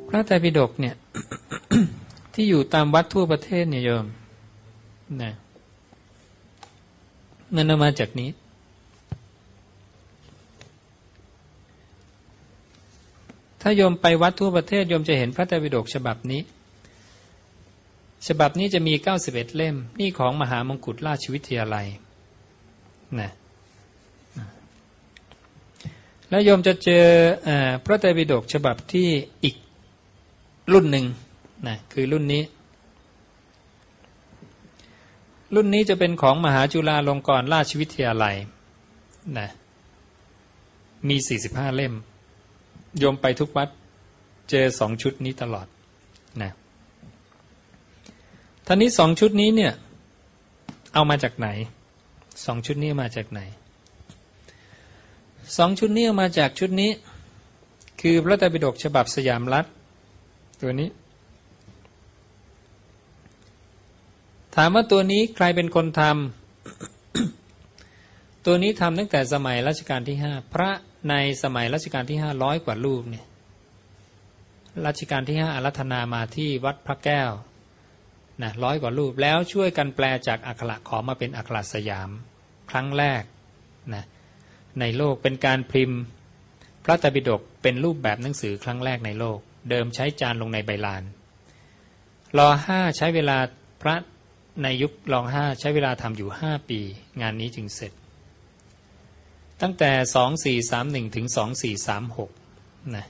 พระไตรปิฎกเนี่ย ที่อยู่ตามวัดทั่วประเทศเนี่ยโยมนะนั่นมาจากนี้ถ้าโยมไปวัดทั่วประเทศโยมจะเห็นพระไตรปิฎกฉบับนี้จะมี91เล่มนี่ของมหามงกุฎราชวิทยาลัยนะแล้วโยมจะเจอพระไตรปิฎกฉบับที่อีกรุ่นหนึ่งนะคือรุ่นนี้จะเป็นของมหาจุฬาลงกรณราชวิทยาลัยนะมี45เล่มโยมไปทุกวัดเจอ2ชุดนี้ตลอดนะท่านี้2ชุดนี้เนี่ยเอามาจากไหน2ชุดนี้มาจากไหน2ชุดนี้เอามาจากชุดนี้คือพระไตรปิฎกฉบับสยามรัฐตัวนี้ถามว่าตัวนี้ใครเป็นคนทำ ตัวนี้ทำตั้งแต่สมัยรัชกาลที่5พระในสมัยรัชกาลที่500กว่ารูปเนี่ยรัชกาลที่5อาราธนามาที่วัดพระแก้วนะ100กว่ารูปแล้วช่วยกันแปลจากอักขระขอมาเป็นอักขระสยามครั้งแรกนะในโลกเป็นการพิมพ์พระไตรปิฎกเป็นรูปแบบหนังสือครั้งแรกในโลกเดิมใช้จานลงในใบลานร.5 ใช้เวลาพระในยุคร.5 ใช้เวลาทำอยู่5ปีงานนี้จึงเสร็จตั้งแต่2431ถึง2436นะ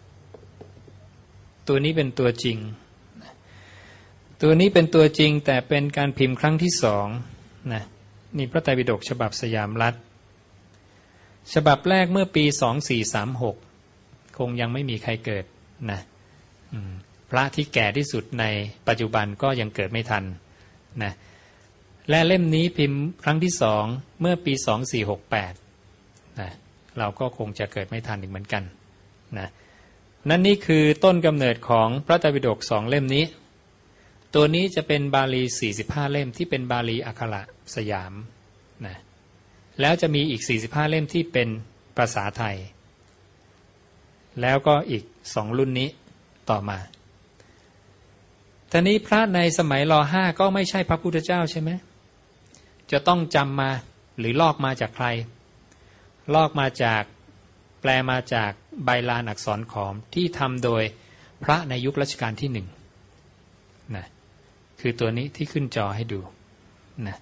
ตัวนี้เป็นตัวจริงตัวนี้เป็นตัวจริงแต่เป็นการพิมพ์ครั้งที่2นะนี่พระไตรปิฎกฉบับสยามรัฐฉบับแรกเมื่อปี2436คงยังไม่มีใครเกิดนะพระที่แก่ที่สุดในปัจจุบันก็ยังเกิดไม่ทันนะและเล่มนี้พิมพ์ครั้งที่2เมื่อปี2468นะเราก็คงจะเกิดไม่ทันอีกเหมือนกันนะนั่นนี่คือต้นกำเนิดของพระไตรปิฎก2เล่มนี้ตัวนี้จะเป็นบาลี45เล่มที่เป็นบาลีอักขระสยามนะแล้วจะมีอีก45เล่มที่เป็นภาษาไทยแล้วก็อีก2รุ่นนี้ต่อมาทีนี้พระในสมัยร.5 ก็ไม่ใช่พระพุทธเจ้าใช่ไหมจะต้องจำมาหรือลอกมาจากใครลอกมาจากแปลมาจากใบลานอักษรขอมที่ทำโดยพระในยุครัชกาลที่1นะคือตัวนี้ที่ขึ้นจอให้ดูนะ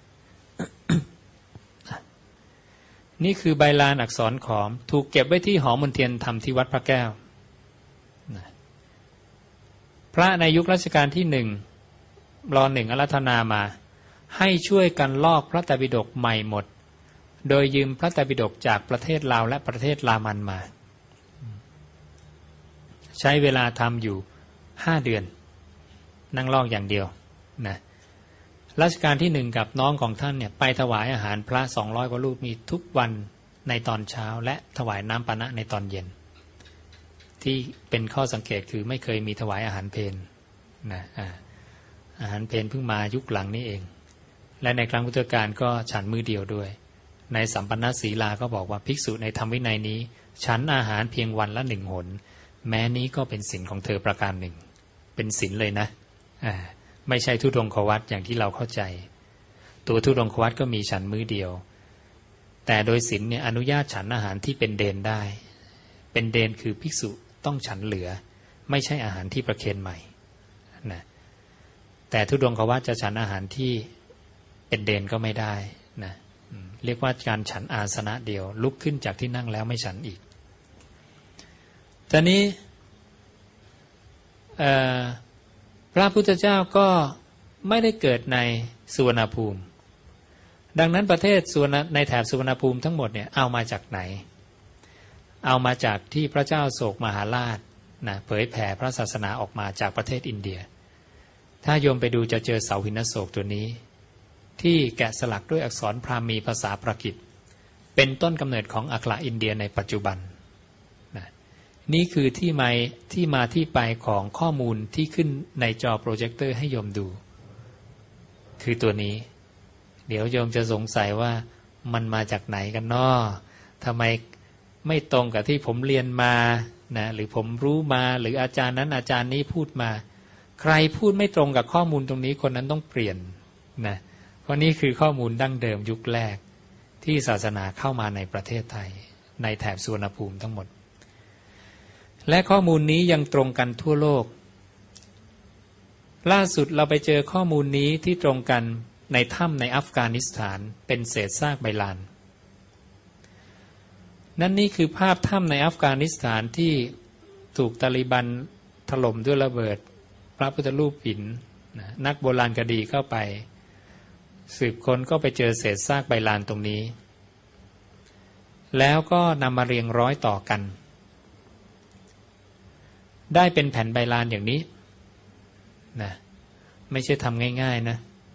นี่คือใบลานอักษรขอมถูกเก็บไว้ที่หอมนเทียนธรรมที่วัดพระแก้วนะพระในยุครัชกาลที่1ร.1 อาราธนามาให้ช่วยกันลอกพระไตรปิฎกใหม่หมดโดยยืมพระไตรปิฎกจากประเทศลาวและประเทศลามันมาใช้เวลาทำอยู่5เดือนนั่งลอกอย่างเดียวนะรัชกาลที่1กับน้องของท่านเนี่ยไปถวายอาหารพระ200กว่ารูปมีทุกวันในตอนเช้าและถวายน้ำปานะในตอนเย็นที่เป็นข้อสังเกตคือไม่เคยมีถวายอาหารเพลนะอาหารเพลเพิ่งมายุคหลังนี้เองและในครั้งพุทธกาลก็ฉันมื้อเดียวด้วยในสัมปันนศีลาก็บอกว่าภิกษุในธรรมวินัยนี้ฉันอาหารเพียงวันละ1 หนแม้นี้ก็เป็นศีลของเธอประการหนึ่งเป็นศีลเลยนะไม่ใช่ทุดงควัตอย่างที่เราเข้าใจตัวทุดงควัตก็มีฉันมื้อเดียวแต่โดยศีลเนี่ยอนุญาตฉันอาหารที่เป็นเดนได้เป็นเดนคือภิกษุต้องฉันเหลือไม่ใช่อาหารที่ประเคนใหม่นะแต่ทุดงควัตจะฉันอาหารที่เป็นเดนก็ไม่ได้นะเรียกว่าการฉันอาสนะเดียวลุกขึ้นจากที่นั่งแล้วไม่ฉันอีกตอนนี้พระพุทธเจ้าก็ไม่ได้เกิดในสุวรรณภูมิดังนั้นประเทศในแถบสุวรรณภูมิทั้งหมดเนี่ยเอามาจากไหนเอามาจากที่พระเจ้าโศกมหาราชนะเผยแผ่พระศาสนาออกมาจากประเทศอินเดียถ้าโยมไปดูจะเจอเสาหินโศกตัวนี้ที่แกะสลักด้วยอักษรพราหมีภาษาปรากิตเป็นต้นกำเนิดของอักขระอินเดียในปัจจุบันนะนี่คือที่มาที่ไปของข้อมูลที่ขึ้นในจอโปรเจคเตอร์ให้โยมดูคือตัวนี้เดี๋ยวโยมจะสงสัยว่ามันมาจากไหนกันน้อทำไมไม่ตรงกับที่ผมเรียนมานะหรือผมรู้มาหรืออาจารย์นั้นอาจารย์นี้พูดมาใครพูดไม่ตรงกับข้อมูลตรงนี้คนนั้นต้องเปลี่ยนนะเพราะนี่คือข้อมูลดั้งเดิมยุคแรกที่ศาสนาเข้ามาในประเทศไทยในแถบสุวรรณภูมิทั้งหมดและข้อมูลนี้ยังตรงกันทั่วโลกล่าสุดเราไปเจอข้อมูลนี้ที่ตรงกันในถ้ำในอัฟกานิสถานเป็นเศษซากใบลานนั่นนี่คือภาพถ้ำในอัฟกานิสถานที่ถูกตาลิบันถล่มด้วยระเบิดพระพุทธรูปหินนักโบราณคดีเข้าไปสืบค้นก็ไปเจอเศษซากใบลานตรงนี้แล้วก็นำมาเรียงร้อยต่อกันได้เป็นแผ่นใบลานอย่างนี้นะไม่ใช่ทำง่ายๆนะ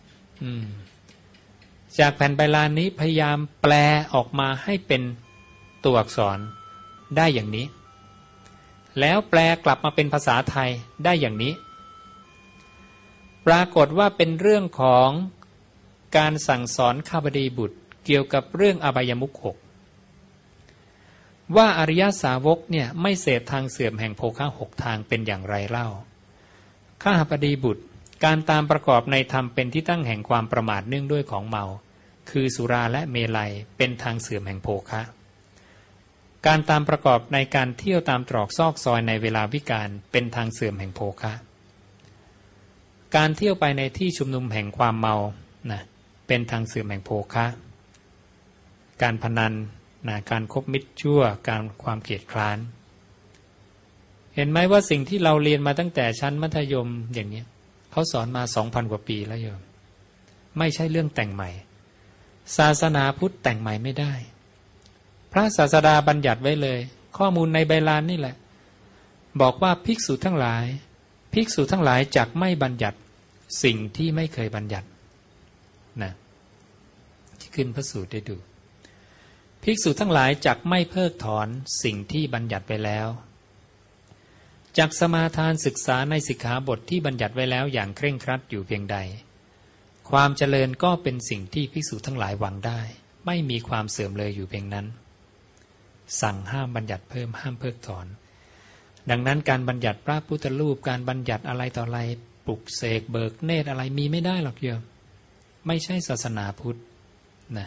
จากแผ่นใบลานนี้พยายามแปลออกมาให้เป็นตัวอักษรได้อย่างนี้แล้วแปลกลับมาเป็นภาษาไทยได้อย่างนี้ปรากฏว่าเป็นเรื่องของการสั่งสอนข้าบดีบุตรเกี่ยวกับเรื่องอบายมุข6ว่าอริยสาวกเนี่ยไม่เสพทางเสื่อมแห่งโภคะ6ทางเป็นอย่างไรเล่าข้าบดีบุตรการตามประกอบในธรรมเป็นที่ตั้งแห่งความประมาทเนื่องด้วยของเมาคือสุราและเมลัยเป็นทางเสื่อมแห่งโภคะการตามประกอบในการเที่ยวตามตรอกซอกซอยในเวลาวิกาลเป็นทางเสื่อมแห่งโภคะการเที่ยวไปในที่ชุมนุมแห่งความเมานะเป็นทางเสื่อมแห่งโภคะการพนันนะการคบมิตรชั่วการความเกลียดคร้านเห็นไหมว่าสิ่งที่เราเรียนมาตั้งแต่ชั้นมัธยมอย่างนี้เขาสอนมา 2,000 กว่าปีแล้วโยมไม่ใช่เรื่องแต่งใหม่ศาสนาพุทธแต่งใหม่ไม่ได้พระศาสดาบัญญัติไว้เลยข้อมูลในใบลานนี่แหละบอกว่าภิกษุทั้งหลายจักไม่บัญญัติสิ่งที่ไม่เคยบัญญัตินะที่ขึ้นพระสูตรได้ดูภิกษุทั้งหลายจักไม่เพิกถอนสิ่งที่บัญญัติไปแล้วจักสมาทานศึกษาในสิกขาบทที่บัญญัติไว้แล้วอย่างเคร่งครัดอยู่เพียงใดความเจริญก็เป็นสิ่งที่ภิกษุทั้งหลายหวังได้ไม่มีความเสื่อมเลยอยู่เพียงนั้นสั่งห้ามบัญญัติเพิ่มห้ามเพิกถอนดังนั้นการบัญญัติพระพุทธรูปการบัญญัติอะไรต่ออะไรปลุกเสกเบิกเนตรอะไรมีไม่ได้หรอกโยมไม่ใช่ศาสนาพุทธนะ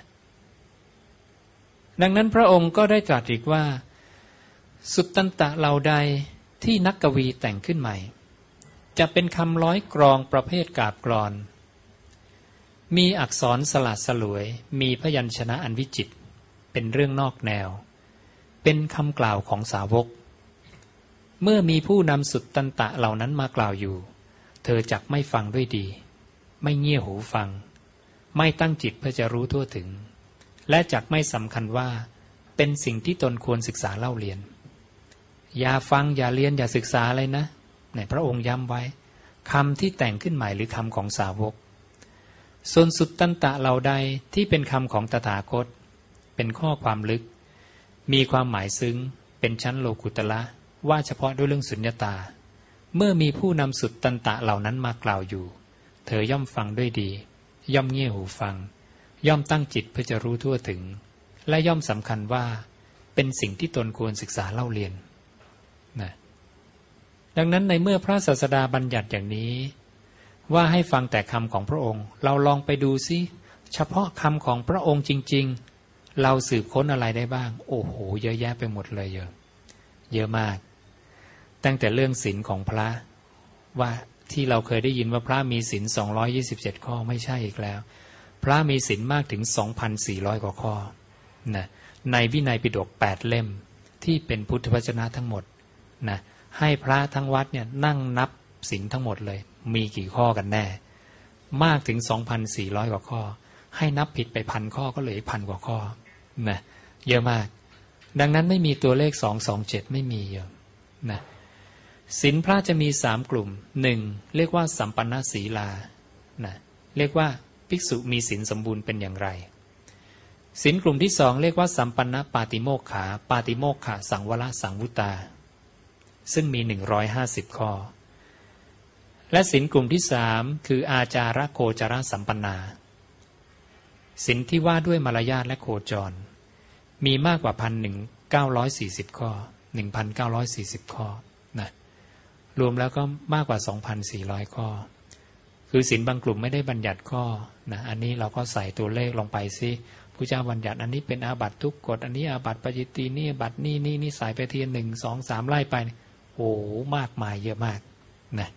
ดังนั้นพระองค์ก็ได้ตรัสอีกว่าสุตตันตะเหล่าใดที่นักกวีแต่งขึ้นใหม่จะเป็นคำร้อยกรองประเภทกาบกลอนมีอักษรสลัดสลวยมีพยัญชนะอันวิจิตรเป็นเรื่องนอกแนวเป็นคำกล่าวของสาวกเมื่อมีผู้นำสุตตันตะเหล่านั้นมากล่าวอยู่เธอจักไม่ฟังด้วยดีไม่เงี่ยหูฟังไม่ตั้งจิตเพื่อจะรู้ทั่วถึงและจักไม่สำคัญว่าเป็นสิ่งที่ตนควรศึกษาเล่าเรียนอย่าฟังอย่าเรียนอย่าศึกษาอะไรนะในพระองค์ย้ำไว้คำที่แต่งขึ้นใหม่หรือคำของสาวกส่วนสุตตันตะเหล่าใดที่เป็นคำของตถาคตเป็นข้อความลึกมีความหมายซึ้งเป็นชั้นโลกุตละว่าเฉพาะด้วยเรื่องสุญญตาเมื่อมีผู้นำสุตตันตะเหล่านั้นมากล่าวอยู่เธอย่อมฟังด้วยดีย่อมเงี่ยหูฟังย่อมตั้งจิตเพื่อจะรู้ทั่วถึงและย่อมสำคัญว่าเป็นสิ่งที่ตนควรศึกษาเล่าเรียนนะดังนั้นในเมื่อพระศาสดาบัญญัติอย่างนี้ว่าให้ฟังแต่คำของพระองค์เราลองไปดูซิเฉพาะคำของพระองค์จริงๆเราสืบค้นอะไรได้บ้างโอ้โหเยอะแยะไปหมดเลยเยอะมากตั้งแต่เรื่องศีลของพระว่าที่เราเคยได้ยินว่าพระมีศีล227ข้อไม่ใช่อีกแล้วพระมีศีลมากถึง 2,400 กว่าข้อนะในวินัยปิฎก8เล่มที่เป็นพุทธวจนะทั้งหมดนะให้พระทั้งวัดเนี่ยนั่งนับศีลทั้งหมดเลยมีกี่ข้อกันแน่มากถึง 2,400 กว่าข้อให้นับผิดไป1,000 ข้อก็เหลือ1,000 กว่าข้อนะเยอะมากดังนั้นไม่มีตัวเลข227ไม่มีเยอะนะศีลพระจะมี3กลุ่ม1เรียกว่าสัมปันนศีลานะเรียกว่าภิกษุมีศีลสมบูรณ์เป็นอย่างไรศีลกลุ่มที่2เรียกว่าสัมปันนปาติโมกขาปาติโมกขะสังวรสังวุตาซึ่งมี150ข้อและศีลกลุ่มที่3คืออาจาระโคจรสัมปันนาศีลที่ว่าด้วยมารยาทและโคจรมีมากกว่า 940 ข้อ 1,940 ข้อนะรวมแล้วก็มากกว่า 2,400 ข้อคือศีลบางกลุ่มไม่ได้บัญญัติข้อนะอันนี้เราก็ใส่ตัวเลขลงไปซิพระเจ้าบัญญัติอันนี้เป็นอาบัติทุกกฎอันนี้อาบัติปาจิตตีนี่อาบัตินี่ใส่ไปที1 2 3ไล่ไปโอ้มากมายเยอะมากนะ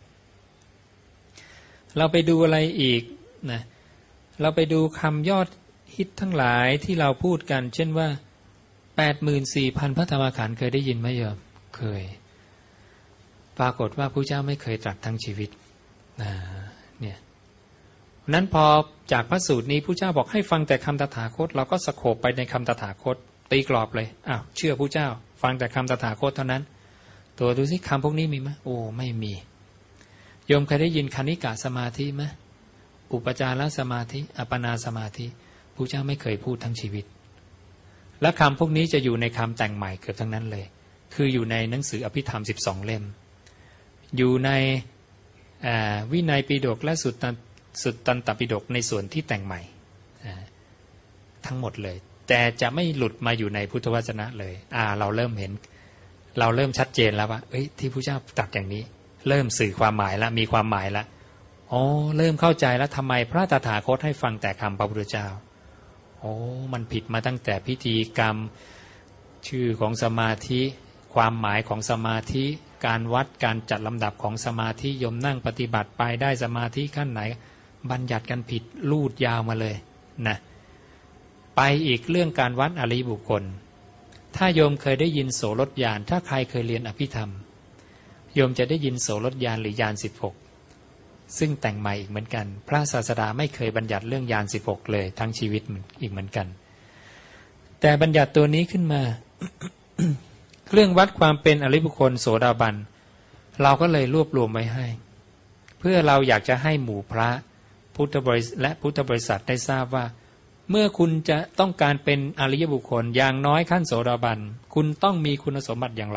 เราไปดูอะไรอีกนะเราไปดูคำยอดฮิตทั้งหลายที่เราพูดกันเช่นว่า 84,000 พระธรรมขันธ์เคยได้ยินไหมโยมเคยปรากฏว่าพระเจ้าไม่เคยตรัสทั้งชีวิตเนี่ยนั้นพอจากพระสูตรนี้พระเจ้าบอกให้ฟังแต่คำตถาคตเราก็สโคปไปในคำตถาคตตีกรอบเลยอ้าวเชื่อพระเจ้าฟังแต่คำตถาคตเท่านั้นตัวดูสิคำพวกนี้มีไหมโอ้ไม่มีโยมเคยได้ยินคณิกะสมาธิไหมอุปจารสมาธิอัปปนาสมาธิพระเจ้าไม่เคยพูดทั้งชีวิตและคำพวกนี้จะอยู่ในคำแต่งใหม่เกือบทั้งนั้นเลยคืออยู่ในหนังสืออภิธรรม12 เล่มอยู่ในวินัยปิฎกและสุตตันตปิฎกในส่วนที่แต่งใหม่ทั้งหมดเลยแต่จะไม่หลุดมาอยู่ในพุทธวจนะเลยเราเริ่มเห็นเราเริ่มชัดเจนแล้วว่าที่พระเจ้าตรัสอย่างนี้เริ่มสื่อความหมายแล้วมีความหมายแล้วเริ่มเข้าใจแล้วทำไมพระตถาคตให้ฟังแต่คำพระพุทธเจ้ามันผิดมาตั้งแต่พิธีกรรมชื่อของสมาธิความหมายของสมาธิการวัดการจัดลำดับของสมาธิโยมนั่งปฏิบัติไปได้สมาธิขั้นไหนบัญญัติกันผิดลูดยาวมาเลยนะไปอีกเรื่องการวัดอริยบุคคลถ้าโยมเคยได้ยินโสรถญาณถ้าใครเคยเรียนอภิธรรมโยมจะได้ยินโสรถญาณหรือญาณ16ซึ่งแต่งใหม่อีกเหมือนกันพระศาสดาไม่เคยบัญญัติเรื่องญาณ16เลยทั้งชีวิตอีกเหมือนกันแต่บัญญัติตัวนี้ขึ้นมา เรื่องวัดความเป็นอริยบุคคลโสดาบันเราก็เลยรวบรวมไว้ให้เพื่อเราอยากจะให้หมู่พระพุทธบริษัทและพุทธบริษัทได้ทราบว่าเมื่อคุณจะต้องการเป็นอริยบุคคลอย่างน้อยขั้นโสดาบันคุณต้องมีคุณสมบัติอย่างไร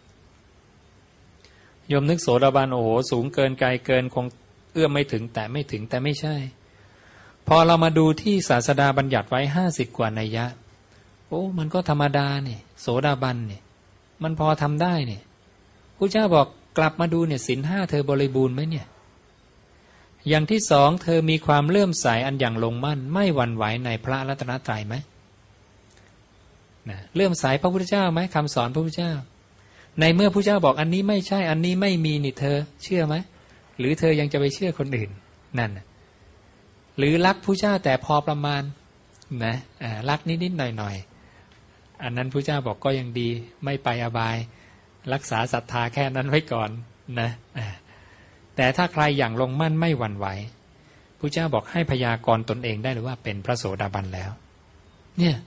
โยมนึกโสดาบันสูงเกินไกลเกินคงเอื้อมไม่ถึงแต่ไม่ใช่พอเรามาดูที่ศาสดาบัญญัติไว้50 กว่านัยยะมันก็ธรรมดาเนี่ยโสดาบันเนี่ยมันพอทำได้เนี่ยพระเจ้าบอกกลับมาดูเนี่ยศีล 5เธอบริบูรณ์ไหมเนี่ยอย่างที่สองเธอมีความเลื่อมใสอันอย่างลงมั่นไม่หวั่นไหวในพระรัตนตรัยไหมนะเลื่อมใสพระพุทธเจ้าไหมคำสอนพระพุทธเจ้าในเมื่อพระเจ้าบอกอันนี้ไม่ใช่อันนี้ไม่มีนี่เธอเชื่อไหมหรือเธอยังจะไปเชื่อคนอื่นนั่นหรือรักพระเจ้าแต่พอประมาณนะรักนิดๆหน่อยๆอันนั้นพระเจ้าบอกก็ยังดีไม่ไปอบายรักษาศรัทธาแค่นั้นไว้ก่อนนะแต่ถ้าใครอย่างลงมั่นไม่หวั่นไหวพระเจ้าบอกให้พยากรณ์ตนเองได้หรือว่าเป็นพระโสดาบันแล้วเนี่ย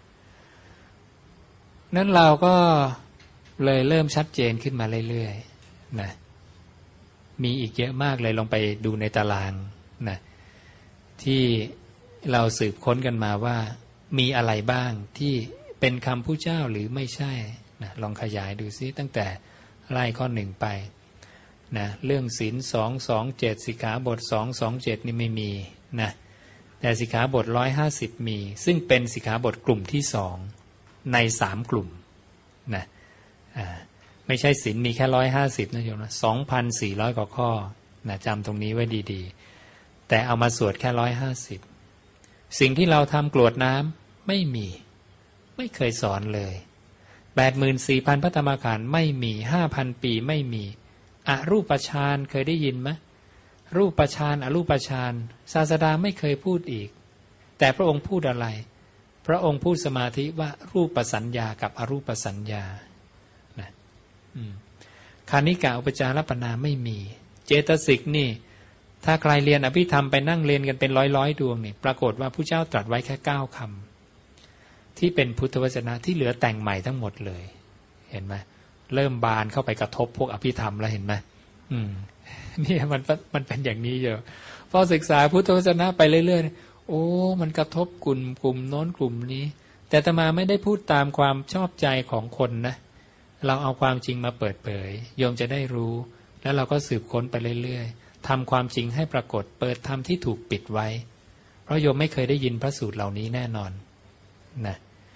นั้นเราก็เลยเริ่มชัดเจนขึ้นมาเรื่อยๆนะมีอีกเยอะมากเลยลองไปดูในตารางนะที่เราสืบค้นกันมาว่ามีอะไรบ้างที่เป็นคำพระเจ้าหรือไม่ใช่นะลองขยายดูซิตั้งแต่ไล่ข้อ1ไปนะเรื่องศีล227สิกขาบท227นี่ไม่มีนะแต่สิกขาบท150มีซึ่งเป็นสิกขาบทกลุ่มที่2ใน3กลุ่มนะไม่ใช่ศีลมีแค่150นะโยมนะ 2,400 กว่าข้อนะจำตรงนี้ไว้ดีๆแต่เอามาสวดแค่150สิ่งที่เราทำกรวดน้ำไม่เคยสอนเลย 84,000 พระธรรมขันธ์ไม่มี 5,000 ปีไม่มีอรูปฌานเคยได้ยินไหมรูปฌานอรูปฌานศาสดาไม่เคยพูดอีกแต่พระองค์พูดอะไรพระองค์พูดสมาธิว่ารูปสัญญากับอรูปสัญญานะคานิกะอุปจารปนาไม่มีเจตสิกนี่ถ้าใครเรียนอภิธรรมไปนั่งเรียนกันเป็นร้อยดวงนี่ปรากฏว่าพระเจ้าตรัสไว้แค่9 คำที่เป็นพุทธวจนะที่เหลือแต่งใหม่ทั้งหมดเลยเห็นไหมเริ่มบานเข้าไปกระทบพวกอภิธรรมแล้วเห็นไหมนี่มันเป็นอย่างนี้เยอะพอศึกษาพุทธวจนะไปเรื่อยๆมันกระทบกลุ่มโน้นกลุ่มนี้แต่อาตมาไม่ได้พูดตามความชอบใจของคนนะเราเอาความจริงมาเปิดเผยโยมจะได้รู้แล้วเราก็สืบค้นไปเรื่อยๆทำความจริงให้ปรากฏเปิดธรรมที่ถูกปิดไว้เพราะโยมไม่เคยได้ยินพระสูตรเหล่านี้แน่นอนนะ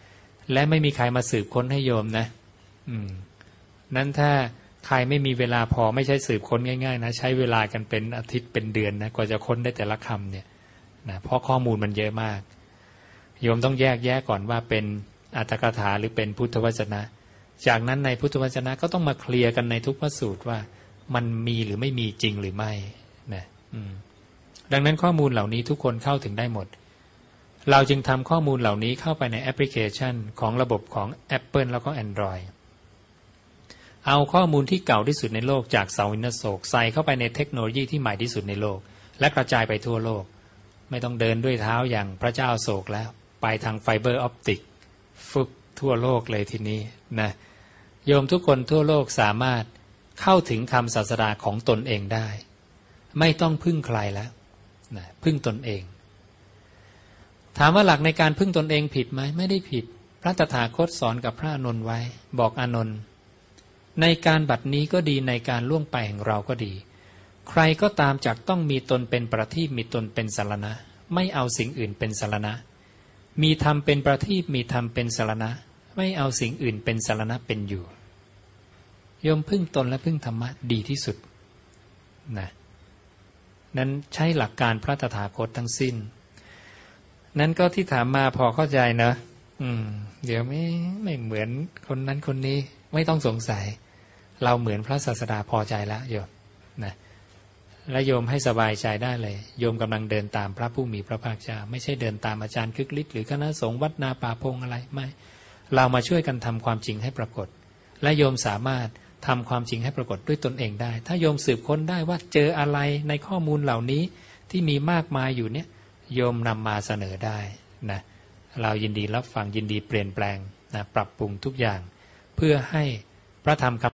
และไม่มีใครมาสืบค้นให้โยมนะนั้นถ้าใครไม่มีเวลาพอไม่ใช่สืบค้นง่ายๆนะใช้เวลากันเป็นอาทิตย์เป็นเดือนนะกว่าจะค้นได้แต่ละคำเนี่ยนะเพราะข้อมูลมันเยอะมากโยมต้องแยกแยะก่อนว่าเป็นอรรถกถาหรือเป็นพุทธวจนะจากนั้นในพุทธวจนะก็ต้องมาเคลียร์กันในทุกพระสูตรว่ามันมีหรือไม่มีจริงหรือไม่นะดังนั้นข้อมูลเหล่านี้ทุกคนเข้าถึงได้หมดเราจึงทำข้อมูลเหล่านี้เข้าไปในแอปพลิเคชันของระบบของ Apple แล้วก็ Android เอาข้อมูลที่เก่าที่สุดในโลกจากเสาหินอโศกใส่เข้าไปในเทคโนโลยีที่ใหม่ที่สุดในโลกและกระจายไปทั่วโลกไม่ต้องเดินด้วยเท้าอย่างพระเจ้าอโศกแล้วไปทางไฟเบอร์ออปติกฟึบทั่วโลกเลยทีนี้นะโยมทุกคนทั่วโลกสามารถเข้าถึงคำศาสดาของตนเองได้ไม่ต้องพึ่งใครแล้วนะพึ่งตนเองถามว่าหลักในการพึ่งตนเองผิดไหมไม่ได้ผิดพระตถาคตสอนกับพระอานนท์ไว้บอกอานนท์ในการบัดนี้ก็ดีในการล่วงไปแห่งเราก็ดีใครก็ตามจักต้องมีตนเป็นประทีปมีตนเป็นสรณะไม่เอาสิ่งอื่นเป็นสรณะมีธรรมเป็นประทีปมีธรรมเป็นสรณะไม่เอาสิ่งอื่นเป็นสรณะเป็นอยู่โยมพึ่งตนและพึ่งธรรมะดีที่สุดนะนั้นใช้หลักการพระตถาคตทั้งสิ้นนั้นก็ที่ถามมาพอเข้าใจนะเดี๋ยวไม่เหมือนคนนั้นคนนี้ไม่ต้องสงสัยเราเหมือนพระศาสดาพอใจแล้วโยมนะและโยมให้สบายใจได้เลยโยมกำลังเดินตามพระผู้มีพระภาคเจ้าไม่ใช่เดินตามอาจารย์คึกฤทธิ์หรือคณะสงฆ์วัดนาป่าพงอะไรไม่เรามาช่วยกันทำความจริงให้ปรากฏและโยมสามารถทำความจริงให้ปรากฏด้วยตนเองได้ถ้าโยมสืบค้นได้ว่าเจออะไรในข้อมูลเหล่านี้ที่มีมากมายอยู่เนี่ยโยมนำมาเสนอได้นะเรายินดีรับฟังยินดีเปลี่ยนแปลงนะปรับปรุงทุกอย่างเพื่อให้พระธรรมคำ